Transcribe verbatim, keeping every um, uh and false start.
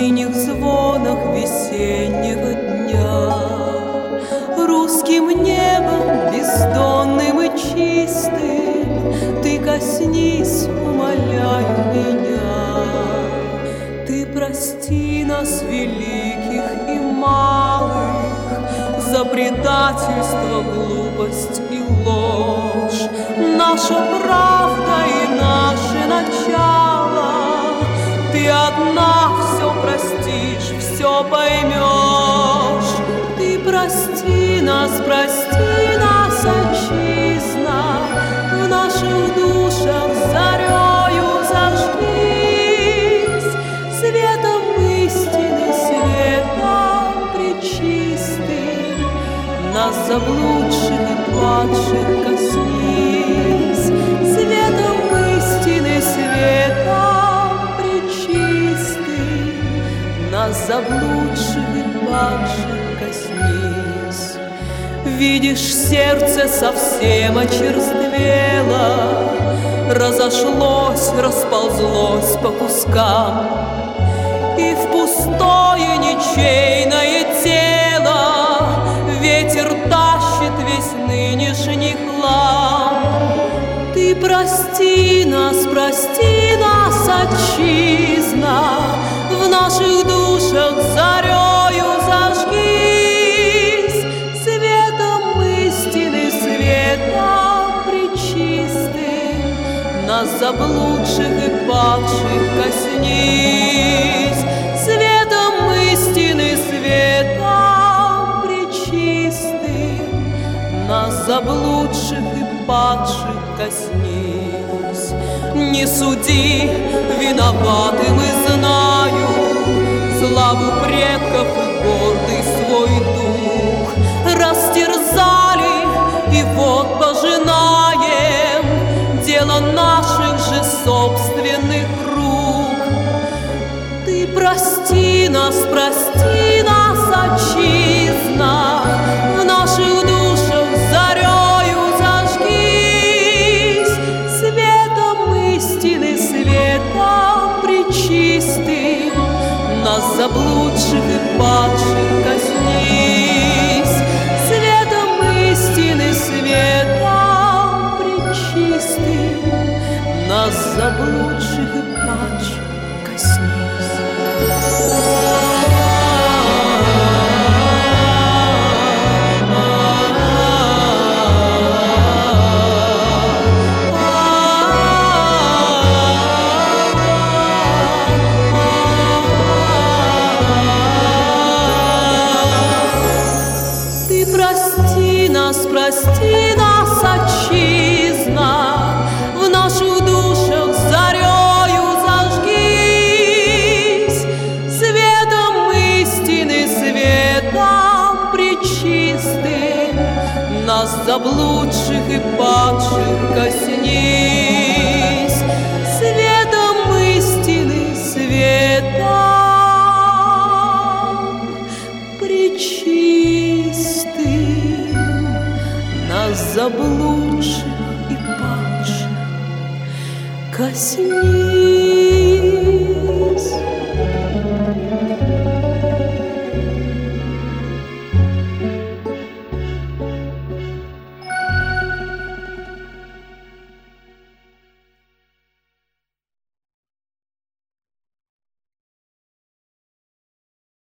синих звонах весеннего дня, русским небом бездонным и чистым ты коснись, умоляю меня. Ты прости нас, великих и малых, за предательство, глупость и ложь. Наша правда и наше начало, ты одна все простишь, все поймешь. Ты прости нас, прости нас, отчизна, в наших душах зарею зажгись, светом истины, светом пречистым, нас заблудших и падших коснись, светом истины, светом пречистым, нас заблудших и падших коснись. Видишь, сердце совсем очерствело, разошлось, расползлось по кускам, и в пустое ничейное тело ветер тащит весь нынешний хлам. Ты прости нас, прости нас, отчизна, в наших душах зарею зажгись, светом истины, светом пречистым, нас заблудших и падших коснись, светом истины, светом пречистым, нас заблудших и падших коснись. Не суди, виноваты мы, знаю, славу предков и гордый свой дух растерзали, и вот пожинаем дело наших же собственных рук. Ты прости нас, прости нас, отчизна, в наших душах зарею зажгись, светом истины, светом пречистым, нас заблудших и падших коснись, светом истины, светом пречистым, нас заблудших и падших коснись. Прости нас, прости нас, отчизна, в наших душах зарею зажгись, светом истины, светом пречистым, нас заблудших и падших коснись, светом истины, светом пречистым, нас заблудших и падших коснись.